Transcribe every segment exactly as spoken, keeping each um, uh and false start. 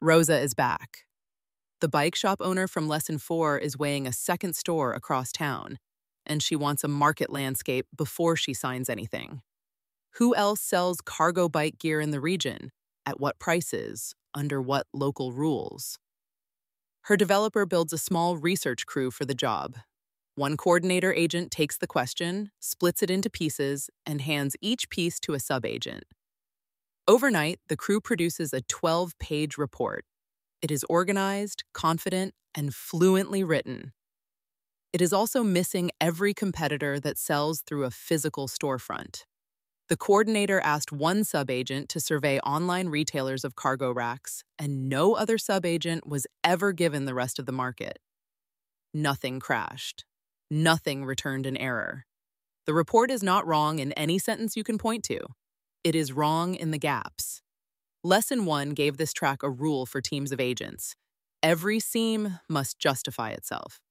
Rosa is back. The bike shop owner from Lesson four is weighing a second store across town, and she wants a market landscape before she signs anything. Who else sells cargo bike gear in the region? At what prices? Under what local rules? Her developer builds a small research crew for the job. One coordinator agent takes the question, splits it into pieces, and hands each piece to a sub-agent. Overnight, the crew produces a twelve-page report. It is organized, confident, and fluently written. It is also missing every competitor that sells through a physical storefront. The coordinator asked one sub-agent to survey online retailers of cargo racks, and no other sub-agent was ever given the rest of the market. Nothing crashed. Nothing returned an error. The report is not wrong in any sentence you can point to. It is wrong in the gaps. Lesson one gave this track a rule for teams of agents. Every seam must justify itself.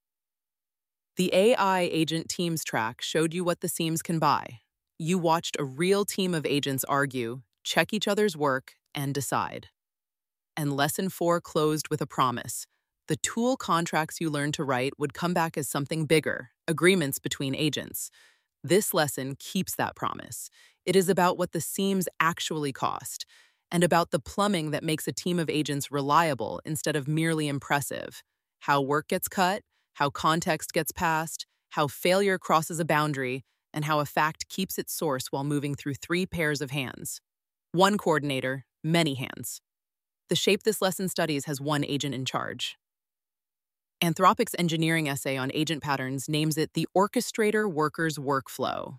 The A I Agent Teams track showed you what the seams can buy. You watched a real team of agents argue, check each other's work, and decide. And Lesson four closed with a promise. The tool contracts you learned to write would come back as something bigger, agreements between agents. This lesson keeps that promise. It is about what the seams actually cost, and about the plumbing that makes a team of agents reliable instead of merely impressive. How work gets cut, how context gets passed, how failure crosses a boundary, and how a fact keeps its source while moving through three pairs of hands. One coordinator, many hands. The shape this lesson studies has one agent in charge. Anthropic's engineering essay on agent patterns names it the orchestrator worker's workflow.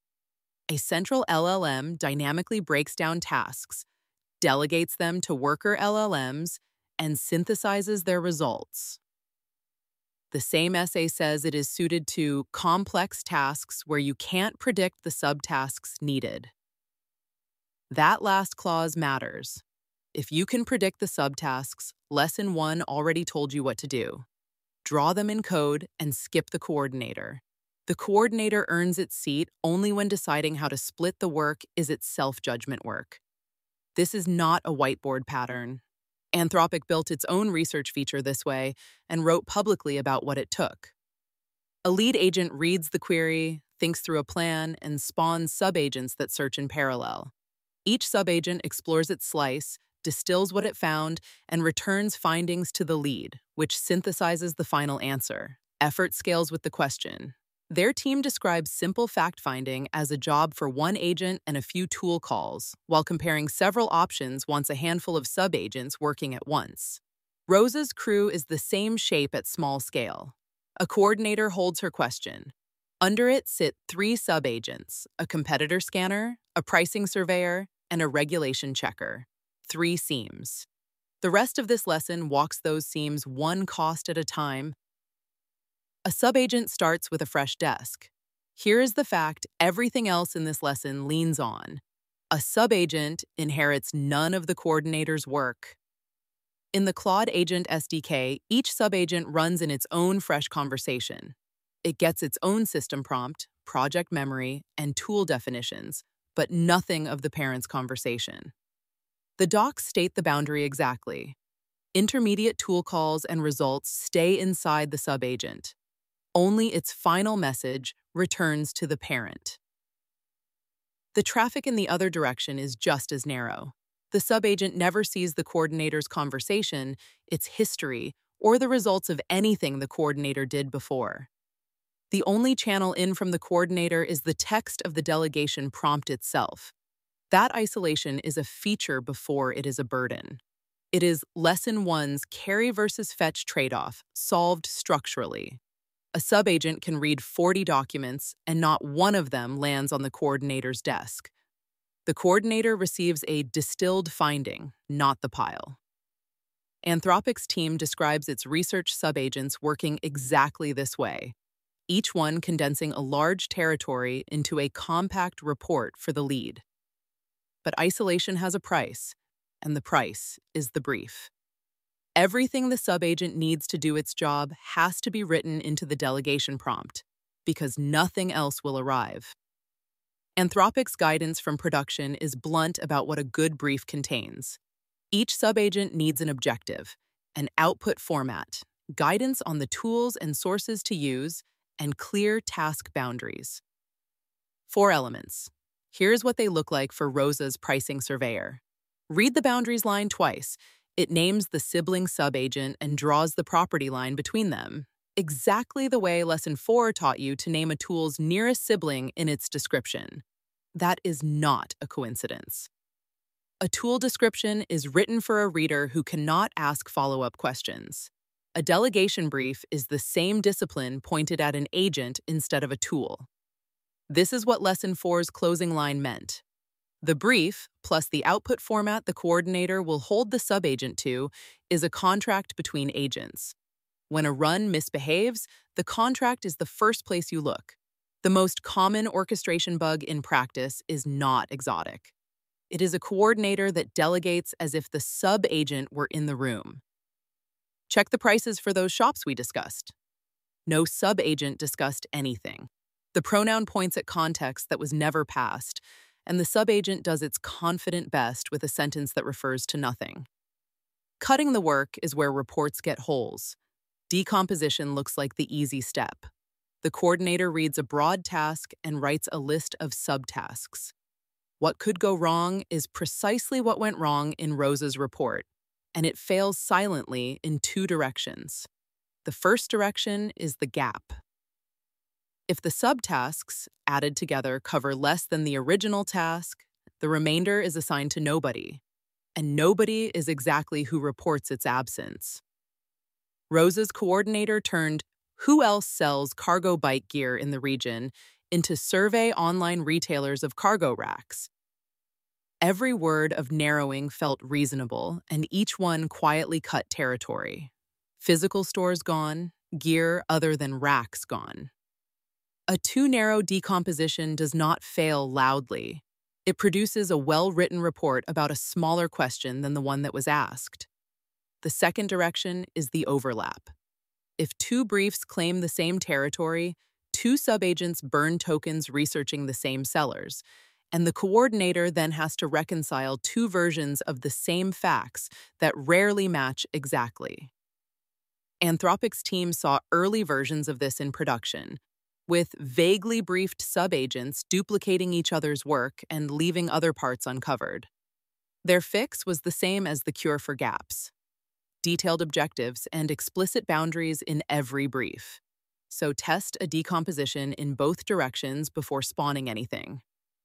A central L L M dynamically breaks down tasks, delegates them to worker L L Ms, and synthesizes their results. The same essay says it is suited to complex tasks where you can't predict the subtasks needed. That last clause matters. If you can predict the subtasks, Lesson one already told you what to do. Draw them in code and skip the coordinator. The coordinator earns its seat only when deciding how to split the work is its self-judgment work. This is not a whiteboard pattern. Anthropic built its own research feature this way and wrote publicly about what it took. A lead agent reads the query, thinks through a plan, and spawns sub-agents that search in parallel. Each sub-agent explores its slice, distills what it found, and returns findings to the lead, which synthesizes the final answer. Effort scales with the question. Their team describes simple fact-finding as a job for one agent and a few tool calls, while comparing several options wants a handful of sub-agents working at once. Rosa's crew is the same shape at small scale. A coordinator holds her question. Under it sit three sub-agents, a competitor scanner, a pricing surveyor, and a regulation checker. Three seams. The rest of this lesson walks those seams one cost at a time. A sub-agent starts with a fresh desk. Here is the fact everything else in this lesson leans on. A sub-agent inherits none of the coordinator's work. In the Claude Agent S D K, each sub-agent runs in its own fresh conversation. It gets its own system prompt, project memory, and tool definitions, but nothing of the parent's conversation. The docs state the boundary exactly. Intermediate tool calls and results stay inside the sub-agent. Only its final message returns to the parent. The traffic in the other direction is just as narrow. The sub-agent never sees the coordinator's conversation, its history, or the results of anything the coordinator did before. The only channel in from the coordinator is the text of the delegation prompt itself. That isolation is a feature before it is a burden. It is Lesson one's carry versus fetch trade-off, solved structurally. A sub-agent can read forty documents, and not one of them lands on the coordinator's desk. The coordinator receives a distilled finding, not the pile. Anthropic's team describes its research sub-agents working exactly this way, each one condensing a large territory into a compact report for the lead. But isolation has a price, and the price is the brief. Everything the sub-agent needs to do its job has to be written into the delegation prompt, because nothing else will arrive. Anthropic's guidance from production is blunt about what a good brief contains. Each subagent needs an objective, an output format, guidance on the tools and sources to use, and clear task boundaries. Four elements. Here's what they look like for Rosa's pricing surveyor. Read the boundaries line twice. It names the sibling subagent and draws the property line between them, exactly the way Lesson four taught you to name a tool's nearest sibling in its description. That is not a coincidence. A tool description is written for a reader who cannot ask follow-up questions. A delegation brief is the same discipline pointed at an agent instead of a tool. This is what Lesson four's closing line meant. The brief, plus the output format the coordinator will hold the subagent to, is a contract between agents. When a run misbehaves, the contract is the first place you look. The most common orchestration bug in practice is not exotic. It is a coordinator that delegates as if the sub-agent were in the room. Check the prices for those shops we discussed. No sub-agent discussed anything. The pronoun points at context that was never passed, and the sub-agent does its confident best with a sentence that refers to nothing. Cutting the work is where reports get holes. Decomposition looks like the easy step. The coordinator reads a broad task and writes a list of subtasks. What could go wrong is precisely what went wrong in Rosa's report, and it fails silently in two directions. The first direction is the gap. If the subtasks, added together, cover less than the original task, the remainder is assigned to nobody, and nobody is exactly who reports its absence. Rosa's coordinator turned "Who else sells cargo bike gear in the region?" into "Survey online retailers of cargo racks." Every word of narrowing felt reasonable, and each one quietly cut territory. Physical stores gone, gear other than racks gone. A too-narrow decomposition does not fail loudly. It produces a well-written report about a smaller question than the one that was asked. The second direction is the overlap. If two briefs claim the same territory, two subagents burn tokens researching the same sellers, and the coordinator then has to reconcile two versions of the same facts that rarely match exactly. Anthropic's team saw early versions of this in production, with vaguely briefed subagents duplicating each other's work and leaving other parts uncovered. Their fix was the same as the cure for gaps: detailed objectives and explicit boundaries in every brief. So test a decomposition in both directions before spawning anything.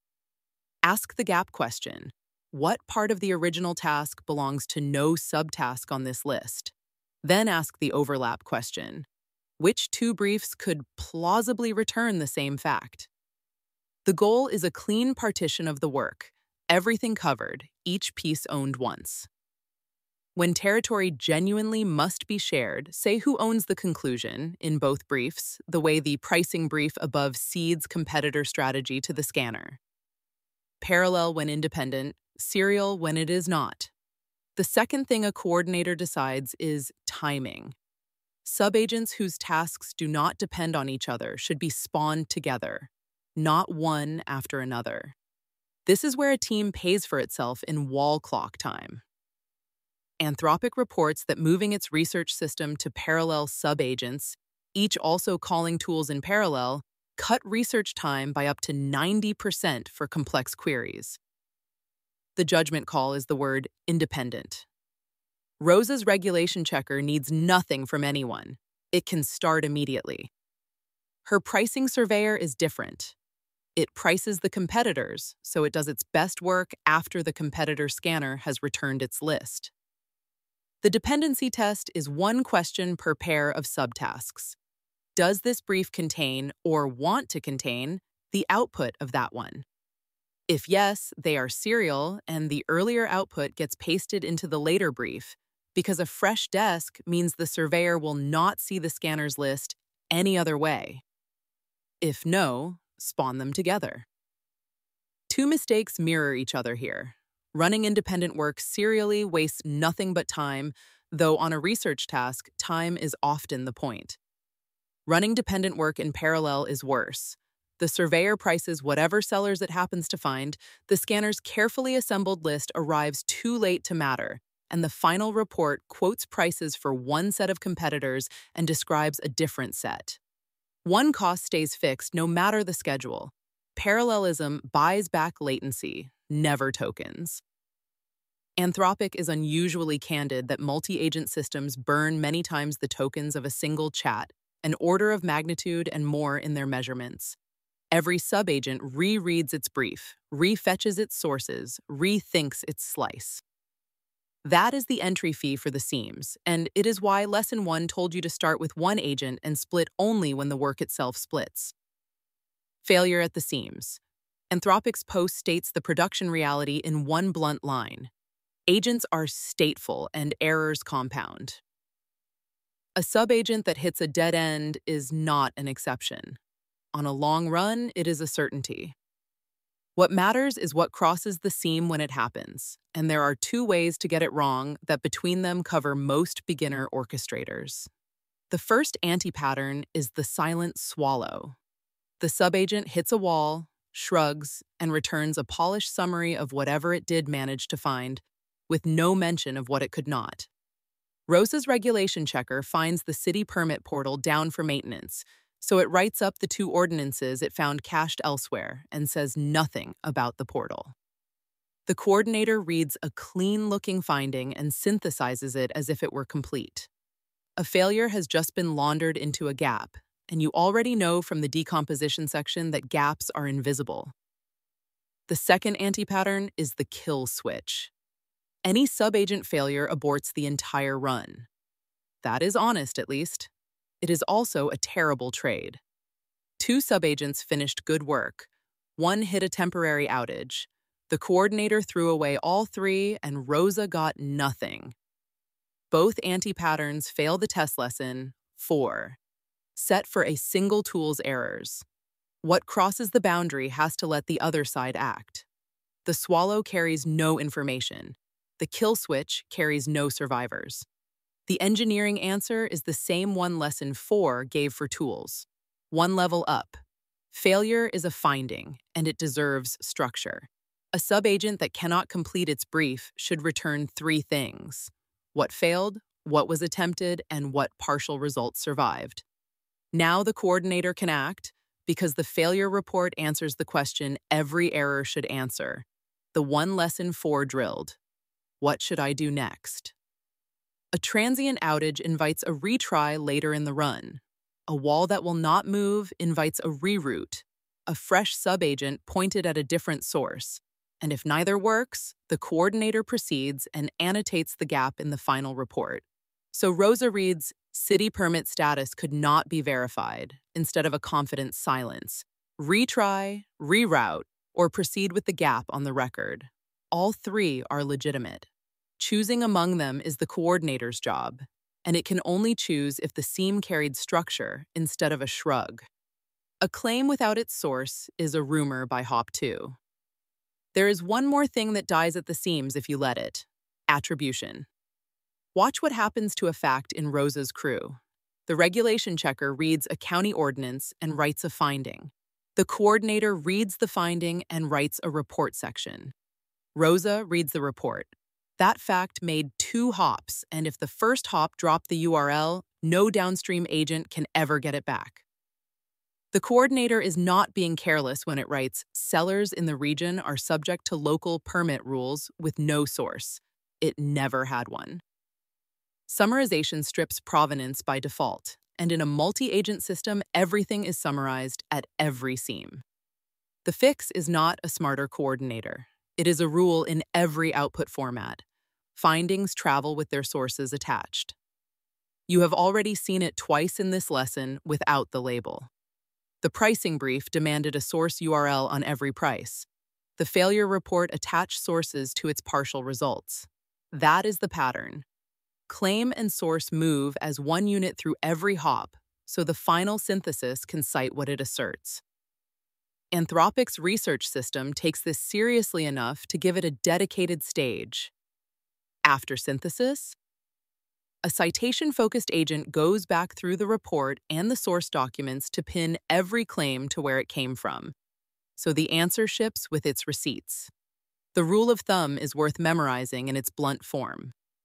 Ask the gap question. What part of the original task belongs to no subtask on this list? Then ask the overlap question. Which two briefs could plausibly return the same fact? The goal is a clean partition of the work, everything covered, each piece owned once. When territory genuinely must be shared, say who owns the conclusion in both briefs, the way the pricing brief above cedes competitor strategy to the scanner. Parallel when independent, serial when it is not. The second thing a coordinator decides is timing. Subagents whose tasks do not depend on each other should be spawned together, not one after another. This is where a team pays for itself in wall clock time. Anthropic reports that moving its research system to parallel subagents, each also calling tools in parallel, cut research time by up to ninety percent for complex queries. The judgment call is the word independent. Rosa's regulation checker needs nothing from anyone. It can start immediately. Her pricing surveyor is different. It prices the competitors, so it does its best work after the competitor scanner has returned its list. The dependency test is one question per pair of subtasks. Does this brief contain, or want to contain, the output of that one? If yes, they are serial, and the earlier output gets pasted into the later brief, because a fresh desk means the surveyor will not see the scanner's list any other way. If no, spawn them together. Two mistakes mirror each other here. Running independent work serially wastes nothing but time, though on a research task, time is often the point. Running dependent work in parallel is worse. The surveyor prices whatever sellers it happens to find. The scanner's carefully assembled list arrives too late to matter, and the final report quotes prices for one set of competitors and describes a different set. One cost stays fixed no matter the schedule. Parallelism buys back latency, never tokens. Anthropic is unusually candid that multi-agent systems burn many times the tokens of a single chat, an order of magnitude and more in their measurements. Every subagent rereads its brief, refetches its sources, rethinks its slice. That is the entry fee for the seams, and it is why Lesson one told you to start with one agent and split only when the work itself splits. Failure at the seams. Anthropic's post states the production reality in one blunt line. Agents are stateful and errors compound. A subagent that hits a dead end is not an exception. On a long run, it is a certainty. What matters is what crosses the seam when it happens, and there are two ways to get it wrong that between them cover most beginner orchestrators. The first anti-pattern is the silent swallow. The subagent hits a wall, shrugs, and returns a polished summary of whatever it did manage to find, with no mention of what it could not. Rosa's regulation checker finds the city permit portal down for maintenance, so it writes up the two ordinances it found cached elsewhere and says nothing about the portal. The coordinator reads a clean-looking finding and synthesizes it as if it were complete. A failure has just been laundered into a gap, and you already know from the decomposition section that gaps are invisible. The second anti-pattern is the kill switch. Any subagent failure aborts the entire run. That is honest, at least. It is also a terrible trade. Two subagents finished good work. One hit a temporary outage. The coordinator threw away all three, and Rosa got nothing. Both anti-patterns fail the test lesson, four, set for a single tool's errors. What crosses the boundary has to let the other side act. The swallow carries no information. The kill switch carries no survivors. The engineering answer is the same one lesson four gave for tools. One level up. Failure is a finding, and it deserves structure. A subagent that cannot complete its brief should return three things: what failed, what was attempted, and what partial results survived. Now the coordinator can act because the failure report answers the question every error should answer. The one lesson four drilled. What should I do next? A transient outage invites a retry later in the run. A wall that will not move invites a reroute, a fresh subagent pointed at a different source. And if neither works, the coordinator proceeds and annotates the gap in the final report. So Rosa reads, city permit status could not be verified, instead of a confident silence. Retry, reroute, or proceed with the gap on the record. All three are legitimate. Choosing among them is the coordinator's job, and it can only choose if the seam carried structure instead of a shrug. A claim without its source is a rumor by Hop two. There is one more thing that dies at the seams if you let it: attribution. Watch what happens to a fact in Rosa's crew. The regulation checker reads a county ordinance and writes a finding. The coordinator reads the finding and writes a report section. Rosa reads the report. That fact made two hops, and if the first hop dropped the U R L, no downstream agent can ever get it back. The coordinator is not being careless when it writes, sellers in the region are subject to local permit rules with no source. It never had one. Summarization strips provenance by default, and in a multi-agent system, everything is summarized at every seam. The fix is not a smarter coordinator. It is a rule in every output format. Findings travel with their sources attached. You have already seen it twice in this lesson without the label. The pricing brief demanded a source U R L on every price. The failure report attached sources to its partial results. That is the pattern. Claim and source move as one unit through every hop, so the final synthesis can cite what it asserts. Anthropic's research system takes this seriously enough to give it a dedicated stage. After synthesis, a citation-focused agent goes back through the report and the source documents to pin every claim to where it came from, so the answer ships with its receipts. The rule of thumb is worth memorizing in its blunt form.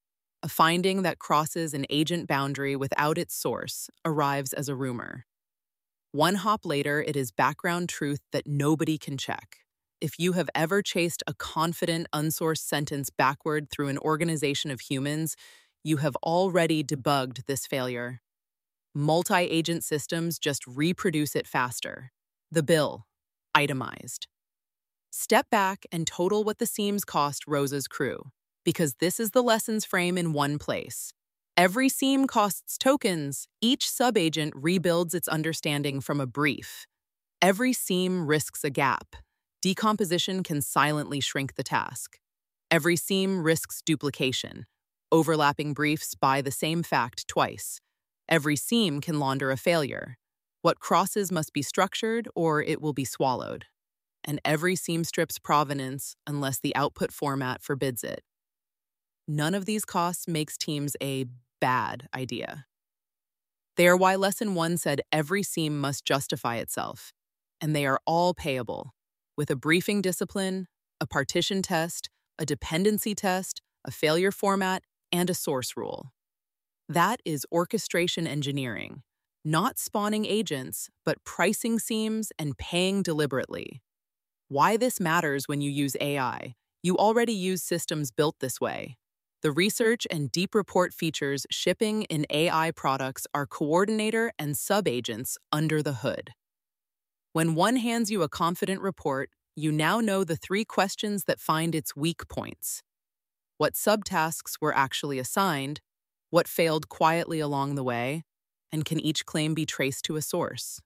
A finding that crosses an agent boundary without its source arrives as a rumor. One hop later, it is background truth that nobody can check. If you have ever chased a confident, unsourced sentence backward through an organization of humans, you have already debugged this failure. Multi-agent systems just reproduce it faster. The bill, itemized. Step back and total what the seams cost Rosa's crew, because this is the lessons frame in one place. Every seam costs tokens. Each subagent rebuilds its understanding from a brief. Every seam risks a gap. Decomposition can silently shrink the task. Every seam risks duplication. Overlapping briefs buy the same fact twice. Every seam can launder a failure. What crosses must be structured or it will be swallowed. And every seam strips provenance unless the output format forbids it. None of these costs makes teams a bad idea. They are why Lesson one said every seam must justify itself, and they are all payable, with a briefing discipline, a partition test, a dependency test, a failure format, and a source rule. That is orchestration engineering, not spawning agents, but pricing seams and paying deliberately. Why this matters when you use A I: you already use systems built this way. The research and deep report features shipping in A I products are coordinator and subagents under the hood. When one hands you a confident report, you now know the three questions that find its weak points. What subtasks were actually assigned, what failed quietly along the way, and can each claim be traced to a source?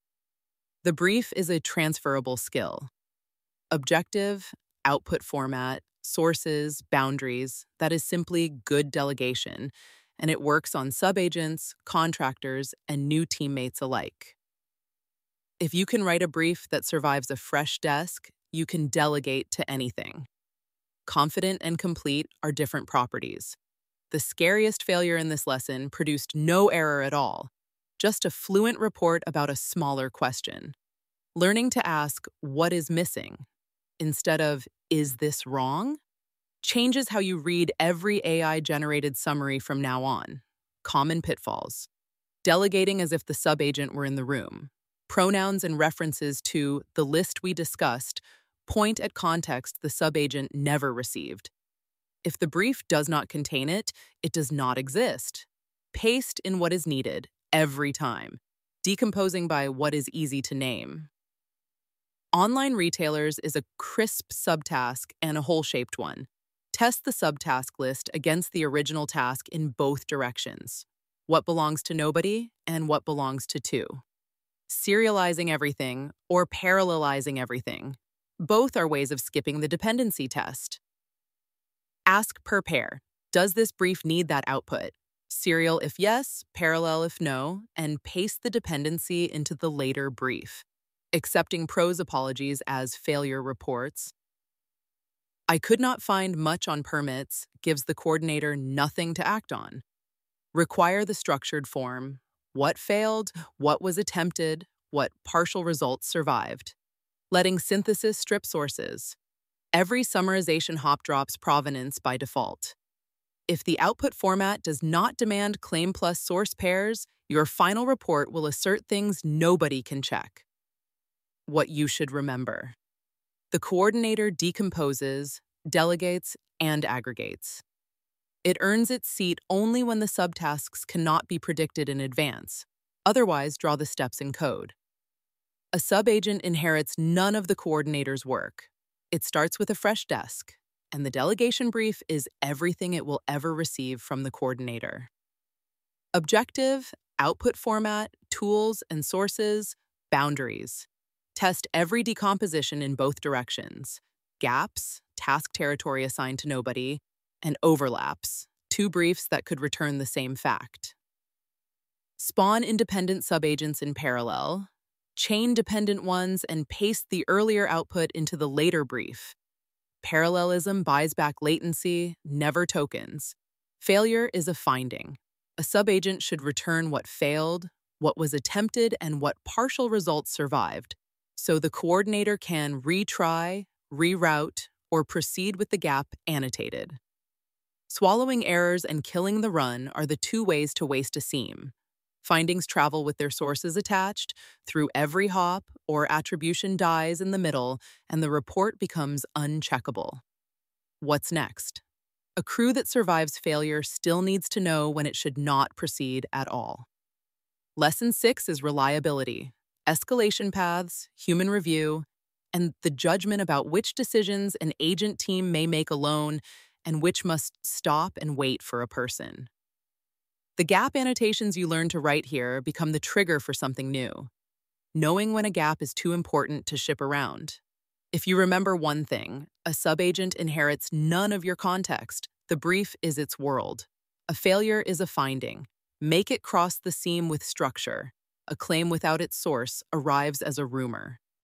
The brief is a transferable skill. Objective, output format, sources, boundaries, that is simply good delegation, and it works on subagents, contractors, and new teammates alike. If you can write a brief that survives a fresh desk, you can delegate to anything. Confident and complete are different properties. The scariest failure in this lesson produced no error at all, just a fluent report about a smaller question. Learning to ask, what is missing, instead of, is this wrong, changes how you read every A I-generated summary from now on. Common pitfalls. Delegating as if the subagent were in the room. Pronouns and references to the list we discussed point at context the subagent never received. If the brief does not contain it, it does not exist. Paste in what is needed, every time, decomposing by what is easy to name. Online retailers is a crisp subtask and a hole-shaped one. Test the subtask list against the original task in both directions. What belongs to nobody and what belongs to two. Serializing everything or parallelizing everything. Both are ways of skipping the dependency test. Ask per pair. Does this brief need that output? Serial if yes, parallel if no, and paste the dependency into the later brief. Accepting pros apologies as failure reports. I could not find much on permits gives the coordinator nothing to act on. Require the structured form. What failed, what was attempted, what partial results survived. Letting synthesis strip sources. Every summarization hop drops provenance by default. If the output format does not demand claim plus source pairs, your final report will assert things nobody can check. What you should remember. The coordinator decomposes, delegates, and aggregates. It earns its seat only when the subtasks cannot be predicted in advance. Otherwise, draw the steps in code. A subagent inherits none of the coordinator's work. It starts with a fresh desk, and the delegation brief is everything it will ever receive from the coordinator. Objective, output format, tools and sources, boundaries. Test every decomposition in both directions. Gaps, task territory assigned to nobody, and overlaps, two briefs that could return the same fact. Spawn independent subagents in parallel, chain dependent ones, and paste the earlier output into the later brief. Parallelism buys back latency, never tokens. Failure is a finding. A subagent should return what failed, what was attempted, and what partial results survived, so the coordinator can retry, reroute, or proceed with the gap annotated. Swallowing errors and killing the run are the two ways to waste a seam. Findings travel with their sources attached through every hop, or attribution dies in the middle and the report becomes uncheckable. What's next? A crew that survives failure still needs to know when it should not proceed at all. Lesson six is reliability, escalation paths, human review, and the judgment about which decisions an agent team may make alone and which must stop and wait for a person. The gap annotations you learn to write here become the trigger for something new, knowing when a gap is too important to ship around. If you remember one thing, a subagent inherits none of your context. The brief is its world. A failure is a finding. Make it cross the seam with structure. A claim without its source arrives as a rumor.